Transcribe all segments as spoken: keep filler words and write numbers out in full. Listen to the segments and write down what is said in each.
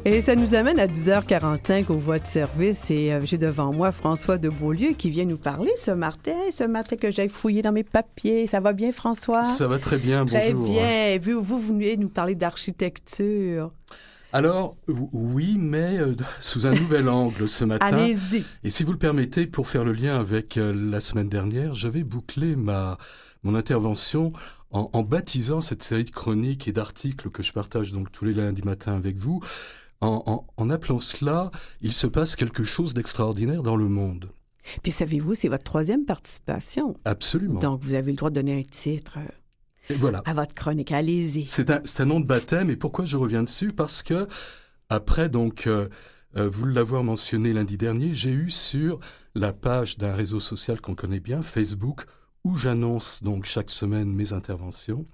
Et ça nous amène à dix heures quarante-cinq aux voies de service et euh, j'ai devant moi François de Beaulieu qui vient nous parler ce matin, ce matin que j'ai fouillé dans mes papiers. Ça va bien, François? Ça va très bien, très bonjour. Très bien. Et vous, vous venez nous parler d'architecture. Alors, oui, mais euh, sous un nouvel angle ce matin. Allez-y. Et si vous le permettez, pour faire le lien avec euh, la semaine dernière, je vais boucler ma, mon intervention en, en baptisant cette série de chroniques et d'articles que je partage donc tous les lundis matins avec vous, en, en, en appelant cela « Il se passe quelque chose d'extraordinaire dans le monde ». Puis savez-vous, c'est votre troisième participation. Absolument. Donc, vous avez le droit de donner un titre. Et voilà. À votre chronique, allez-y. C'est un, c'est un nom de baptême, et pourquoi je reviens dessus? Parce que, après, donc, euh, euh, vous l'avoir mentionné lundi dernier, j'ai eu sur la page d'un réseau social qu'on connaît bien, Facebook, où j'annonce donc chaque semaine mes interventions,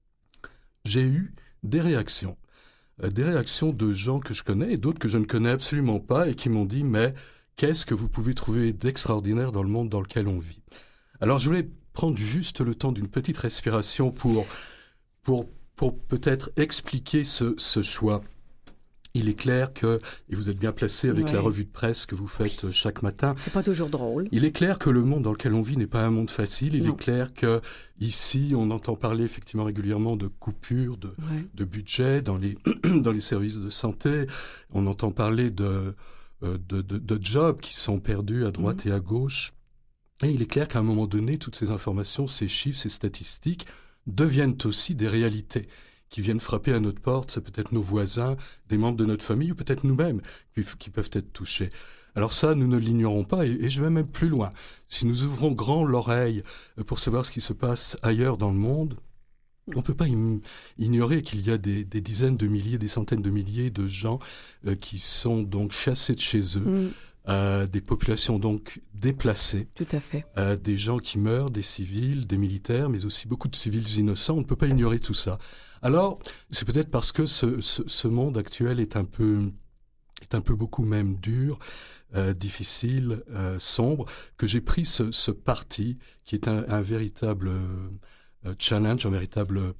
j'ai eu des réactions. Euh, des réactions de gens que je connais et d'autres que je ne connais absolument pas et qui m'ont dit « Mais qu'est-ce que vous pouvez trouver d'extraordinaire dans le monde dans lequel on vit ?» Alors, je voulais prendre juste le temps d'une petite respiration pour, pour, pour peut-être expliquer ce, ce choix. Il est clair que, et vous êtes bien placé avec ouais. la revue de presse que vous faites oui. chaque matin. C'est pas toujours drôle. Il est clair que le monde dans lequel on vit n'est pas un monde facile. Il non. est clair que ici, on entend parler effectivement régulièrement de coupures, de, ouais. de budget dans les, dans les services de santé. On entend parler de, de, de, de jobs qui sont perdus à droite mmh. et à gauche. Et il est clair qu'à un moment donné, toutes ces informations, ces chiffres, ces statistiques deviennent aussi des réalités qui viennent frapper à notre porte. C'est peut-être nos voisins, des membres de notre famille ou peut-être nous-mêmes qui, qui peuvent être touchés. Alors ça, nous ne l'ignorons pas et, et je vais même plus loin. Si nous ouvrons grand l'oreille pour savoir ce qui se passe ailleurs dans le monde, on ne peut pas im- ignorer qu'il y a des, des dizaines de milliers, des centaines de milliers de gens euh, qui sont donc chassés de chez eux. Mmh. Euh, des populations donc déplacées. Tout à fait. Euh, des gens qui meurent, des civils, des militaires, mais aussi beaucoup de civils innocents. On ne peut pas ignorer tout ça. Alors, c'est peut-être parce que ce, ce, ce monde actuel est un peu, est un peu beaucoup même dur, euh, difficile, euh, sombre, que j'ai pris ce, ce parti qui est un, un véritable euh, challenge, un véritable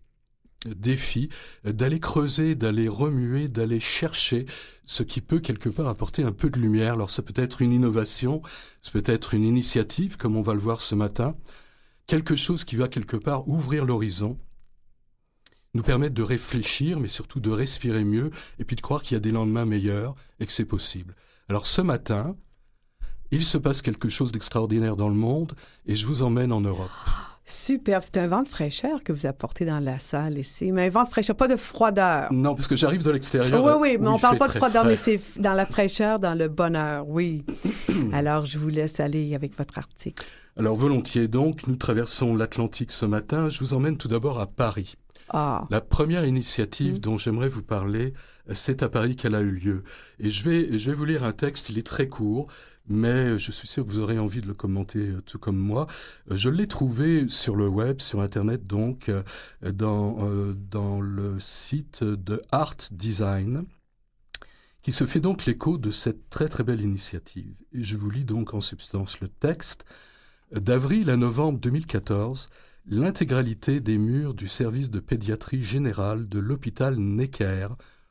défi, d'aller creuser, d'aller remuer, d'aller chercher ce qui peut quelque part apporter un peu de lumière. Alors ça peut être une innovation, ça peut être une initiative, comme on va le voir ce matin, quelque chose qui va quelque part ouvrir l'horizon, nous permettre de réfléchir, mais surtout de respirer mieux, et puis de croire qu'il y a des lendemains meilleurs et que c'est possible. Alors ce matin, il se passe quelque chose d'extraordinaire dans le monde, et je vous emmène en Europe. Super, c'est un vent de fraîcheur que vous apportez dans la salle ici, mais un vent de fraîcheur, pas de froideur. Non, parce que j'arrive de l'extérieur. Oui, oui, mais on ne parle pas de froideur, frais. mais c'est dans la fraîcheur, dans le bonheur, oui. Alors, je vous laisse aller avec votre article. Alors, volontiers donc, nous traversons l'Atlantique ce matin. Je vous emmène tout d'abord à Paris. Ah. La première initiative mmh. dont j'aimerais vous parler, c'est à Paris qu'elle a eu lieu. Et je vais, je vais vous lire un texte, il est très court, mais je suis sûr que vous aurez envie de le commenter tout comme moi. Je l'ai trouvé sur le web, sur Internet, donc, dans, euh, dans le site de Art Design, qui se fait donc l'écho de cette très très belle initiative. Et je vous lis donc en substance le texte. D'avril à novembre deux mille quatorze, l'intégralité des murs du service de pédiatrie générale de l'hôpital Necker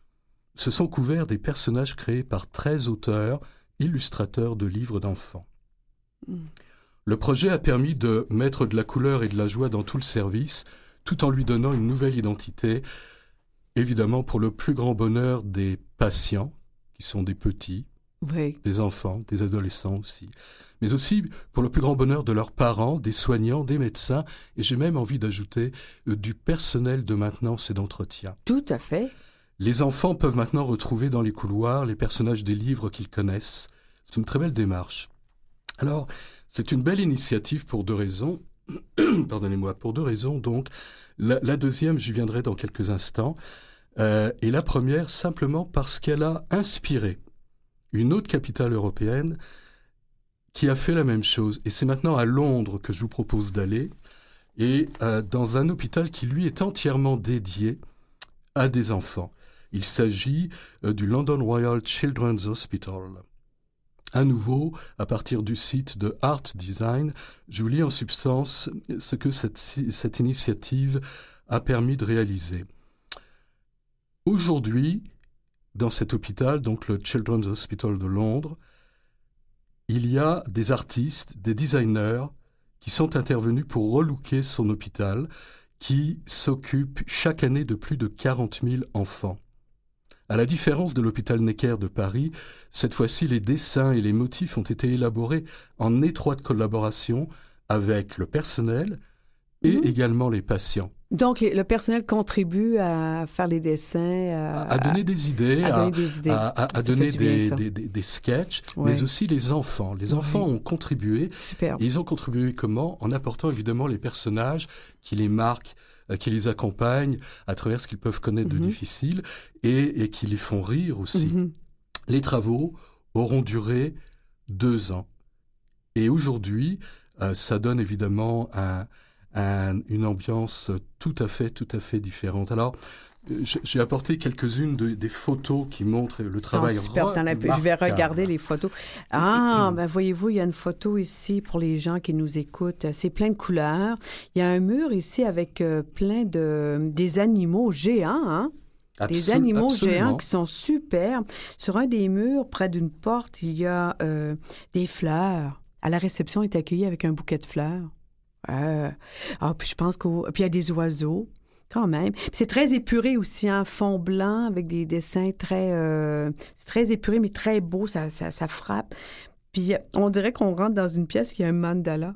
se sont couverts des personnages créés par treize auteurs, illustrateurs de livres d'enfants. Mmh. Le projet a permis de mettre de la couleur et de la joie dans tout le service, tout en lui donnant une nouvelle identité, évidemment pour le plus grand bonheur des patients, qui sont des petits, oui. des enfants, des adolescents aussi, mais aussi pour le plus grand bonheur de leurs parents, des soignants, des médecins, et j'ai même envie d'ajouter euh, du personnel de maintenance et d'entretien. Tout à fait. Les enfants peuvent maintenant retrouver dans les couloirs les personnages des livres qu'ils connaissent. C'est une très belle démarche. Alors, c'est une belle initiative pour deux raisons. Pardonnez-moi, pour deux raisons. Donc, la, la deuxième, j'y viendrai dans quelques instants. Euh, et la première, simplement parce qu'elle a inspiré une autre capitale européenne qui a fait la même chose. Et c'est maintenant à Londres que je vous propose d'aller, et euh, dans un hôpital qui, lui, est entièrement dédié à des enfants. Il s'agit euh, du London Royal Children's Hospital. À nouveau, à partir du site de Art Design, je vous lis en substance ce que cette, cette initiative a permis de réaliser. Aujourd'hui, dans cet hôpital, donc le Children's Hospital de Londres, il y a des artistes, des designers qui sont intervenus pour relooker son hôpital, qui s'occupe chaque année de plus de quarante mille enfants. À la différence de l'hôpital Necker de Paris, cette fois-ci, les dessins et les motifs ont été élaborés en étroite collaboration avec le personnel et mmh. également les patients. Donc, les, le personnel contribue à faire les dessins, à, à donner des idées, à, à, donner des, idées. à, à, à donner des, des, des, des sketchs, oui. mais aussi les enfants. Les enfants oui. ont contribué. Super. Et ils ont contribué comment? En apportant évidemment les personnages qui les marquent, euh, qui les accompagnent à travers ce qu'ils peuvent connaître mm-hmm. de difficile et, et qui les font rire aussi. Mm-hmm. Les travaux auront duré deux ans. Et aujourd'hui, euh, ça donne évidemment un... Un, une ambiance tout à fait, tout à fait différente. Alors, j'ai apporté quelques-unes de, des photos qui montrent le travail super, remarquable. Je vais regarder les photos. Ah, ben voyez-vous, il y a une photo ici pour les gens qui nous écoutent. C'est plein de couleurs. Il y a un mur ici avec euh, plein de des animaux géants, hein? Absol- des animaux absolument. géants qui sont superbes. Sur un des murs, près d'une porte, il y a euh, des fleurs. À la réception, on est accueilli avec un bouquet de fleurs. Euh, ah, puis je pense qu'au... Puis il y a des oiseaux, quand même. Puis c'est très épuré aussi, un fond blanc avec des dessins très... Euh... C'est très épuré, mais très beau, ça, ça, ça frappe. Puis on dirait qu'on rentre dans une pièce qui a un mandala.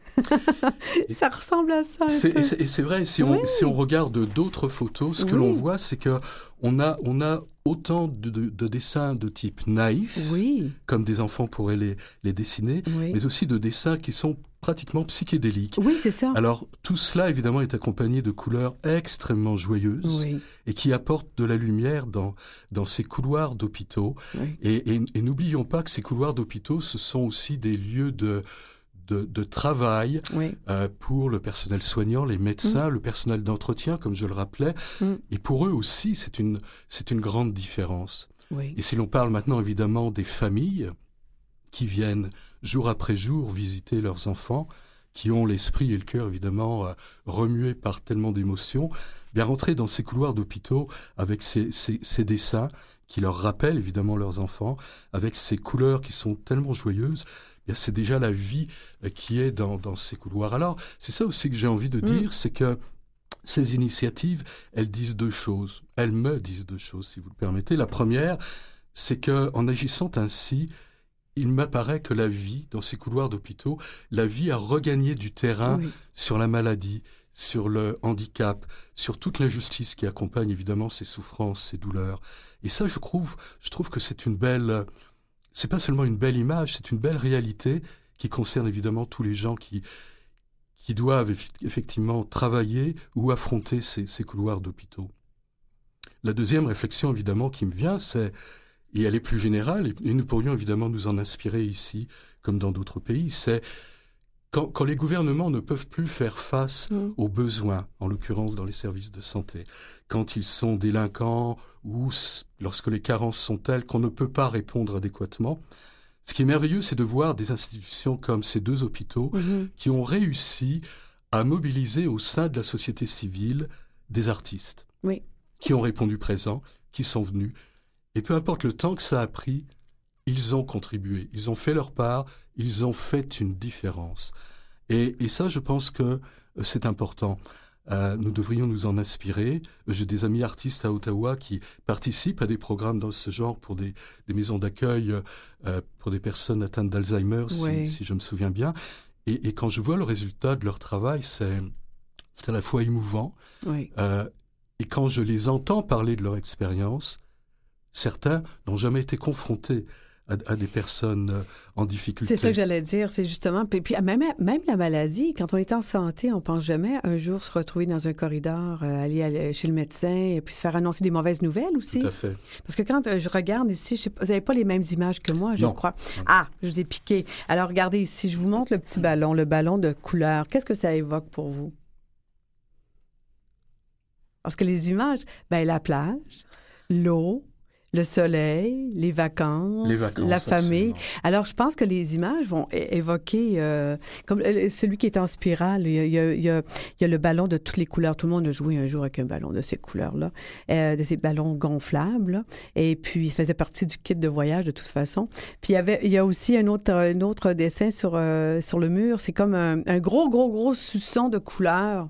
Ça ressemble à ça un c'est, peu. Et c'est, et c'est vrai, si on, oui. si on regarde d'autres photos, ce que oui. l'on voit, c'est qu'on a, on a autant de, de, de dessins de type naïf, oui. comme des enfants pourraient les, les dessiner, oui. mais aussi de dessins qui sont pratiquement psychédéliques. Oui, c'est ça. Alors, tout cela, évidemment, est accompagné de couleurs extrêmement joyeuses oui. et qui apportent de la lumière dans, dans ces couloirs d'hôpitaux. Oui. Et, et, et n'oublions pas que ces couloirs d'hôpitaux, ce sont aussi des lieux de... De, de travail oui. euh, pour le personnel soignant, les médecins, mmh. le personnel d'entretien, comme je le rappelais. Mmh. Et pour eux aussi, c'est une, c'est une grande différence. Oui. Et si l'on parle maintenant, évidemment, des familles qui viennent jour après jour visiter leurs enfants, qui ont l'esprit et le cœur, évidemment, euh, remués par tellement d'émotions, bien rentrer dans ces couloirs d'hôpitaux avec ces, ces, ces dessins qui leur rappellent, évidemment, leurs enfants, avec ces couleurs qui sont tellement joyeuses, bien, c'est déjà la vie euh, qui est dans, dans ces couloirs. Alors, c'est ça aussi que j'ai envie de dire, mmh. c'est que ces initiatives, elles disent deux choses. Elles me disent deux choses, si vous le permettez. La première, c'est qu'en agissant ainsi, il m'apparaît que la vie, dans ces couloirs d'hôpitaux, la vie a regagné du terrain oui. sur la maladie, sur le handicap, sur toute l'injustice qui accompagne évidemment ces souffrances, ces douleurs. Et ça, je trouve, je trouve que c'est une belle... C'est pas seulement une belle image, c'est une belle réalité qui concerne évidemment tous les gens qui, qui doivent effectivement travailler ou affronter ces, ces couloirs d'hôpitaux. La deuxième réflexion évidemment qui me vient, c'est, et elle est plus générale, et, et nous pourrions évidemment nous en inspirer ici, comme dans d'autres pays, c'est quand, quand les gouvernements ne peuvent plus faire face mmh. aux besoins, en l'occurrence dans les services de santé, quand ils sont délinquants ou lorsque les carences sont telles qu'on ne peut pas répondre adéquatement. Ce qui est merveilleux, c'est de voir des institutions comme ces deux hôpitaux mmh. qui ont réussi à mobiliser au sein de la société civile des artistes oui. qui ont répondu présents, qui sont venus. Et peu importe le temps que ça a pris, ils ont contribué, ils ont fait leur part, ils ont fait une différence. Et, et ça, je pense que c'est important. Euh, nous devrions nous en inspirer. J'ai des amis artistes à Ottawa qui participent à des programmes dans ce genre pour des, des maisons d'accueil euh, pour des personnes atteintes d'Alzheimer, oui. si, si je me souviens bien. Et, et quand je vois le résultat de leur travail, c'est, c'est à la fois émouvant. Oui. Euh, et quand je les entends parler de leur expérience, certains n'ont jamais été confrontés à, à des personnes en difficulté. C'est ça que j'allais dire, c'est justement... Puis, puis même, même la maladie, quand on est en santé, on pense jamais un jour se retrouver dans un corridor, euh, aller, aller chez le médecin et puis se faire annoncer des mauvaises nouvelles aussi. Tout à fait. Parce que quand euh, je regarde ici, je sais pas, vous n'avez pas les mêmes images que moi, je non. crois. Ah, je vous ai piqué. Alors, regardez ici, je vous montre le petit ballon, le ballon de couleur. Qu'est-ce que ça évoque pour vous? Parce que les images, ben la plage, l'eau, le soleil, les vacances, les vacances la famille. Absolument. Alors, je pense que les images vont é- évoquer, euh, comme euh, celui qui est en spirale, il y, a, il, y a, il, y a, il y a le ballon de toutes les couleurs. Tout le monde a joué un jour avec un ballon de ces couleurs-là, euh, de ces ballons gonflables. Là. Et puis, il faisait partie du kit de voyage de toute façon. Puis, il y, avait, il y a aussi un autre, un autre dessin sur, euh, sur le mur. C'est comme un, un gros, gros, gros soupçon de couleurs.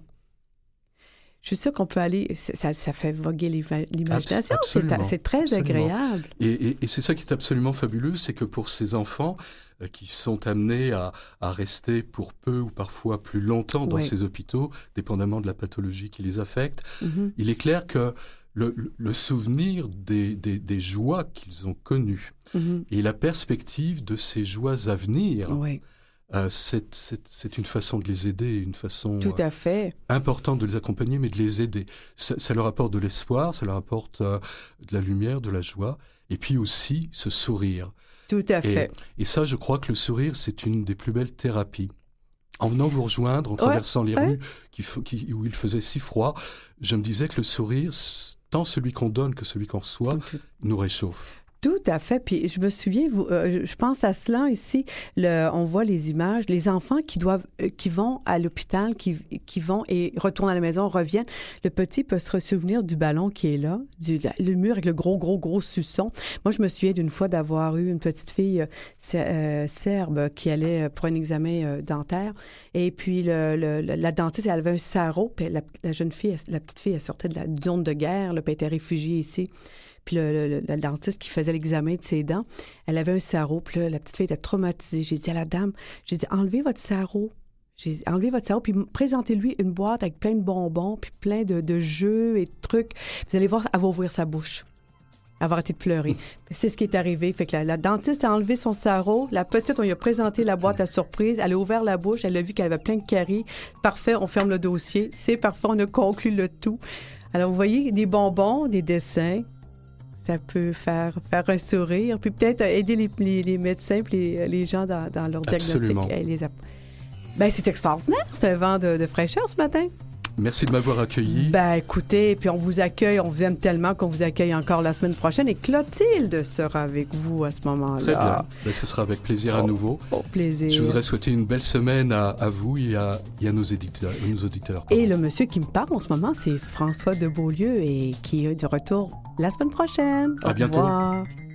Je suis sûre qu'on peut aller... Ça, ça fait voguer l'imagination. C'est, c'est très absolument. agréable. Et, et, et c'est ça qui est absolument fabuleux, c'est que pour ces enfants euh, qui sont amenés à, à rester pour peu ou parfois plus longtemps dans oui. ces hôpitaux, dépendamment de la pathologie qui les affecte, mm-hmm. il est clair que le, le souvenir des, des, des joies qu'ils ont connues mm-hmm. et la perspective de ces joies à venir... Oui. Euh, c'est, c'est, c'est une façon de les aider, une façon Tout à fait. Euh, importante de les accompagner, mais de les aider. Ça, ça leur apporte de l'espoir, ça leur apporte euh, de la lumière, de la joie, et puis aussi ce sourire. Tout à fait. Et, et ça, je crois que le sourire, c'est une des plus belles thérapies. En venant vous rejoindre, en traversant ouais, les ouais. rues qui, qui, où il faisait si froid, je me disais que le sourire, tant celui qu'on donne que celui qu'on reçoit, okay. nous réchauffe. Tout à fait. Puis je me souviens, vous, euh, je pense à cela ici. Le, on voit les images, les enfants qui doivent, euh, qui vont à l'hôpital, qui, qui vont et retournent à la maison, reviennent. Le petit peut se souvenir du ballon qui est là, du le mur avec le gros, gros, gros suçon. Moi, je me souviens d'une fois d'avoir eu une petite fille euh, euh, serbe qui allait pour un examen euh, dentaire. Et puis le, le, la dentiste, elle avait un sarrau. Puis la, la jeune fille, la petite fille, elle sortait de la zone de guerre, là, puis elle était réfugiée ici. Puis le, le, le dentiste qui faisait l'examen de ses dents, elle avait un sarrau. Puis là, la petite fille était traumatisée. J'ai dit à la dame, j'ai dit, enlevez votre sarrau. J'ai dit, enlevez votre sarrau, puis présentez-lui une boîte avec plein de bonbons, puis plein de, de jeux et de trucs. Vous allez voir, elle va ouvrir sa bouche. Elle va arrêter de pleurer. C'est ce qui est arrivé. Fait que la, la dentiste a enlevé son sarrau. La petite, on lui a présenté la boîte à surprise. Elle a ouvert la bouche. Elle a vu qu'elle avait plein de caries. Parfait, on ferme le dossier. C'est parfait, on a conclu le tout. Alors, vous voyez, des bonbons, des dessins. Ça peut faire, faire un sourire, puis peut-être aider les, les, les médecins et les, les gens dans, dans leur diagnostic. Les... Ben, c'est extraordinaire, c'est un vent de, de fraîcheur ce matin. Merci de m'avoir accueilli. Ben, écoutez, puis on vous accueille, on vous aime tellement qu'on vous accueille encore la semaine prochaine et Clotilde sera avec vous à ce moment-là. Très bien, ben, ce sera avec plaisir oh, à nouveau. Au plaisir. Je voudrais souhaiter une belle semaine à, à vous et à, et à nos éditeurs. Nos auditeurs et le monsieur qui me parle en ce moment, c'est François de Beaulieu et qui est de retour la semaine prochaine. À Au bientôt. revoir.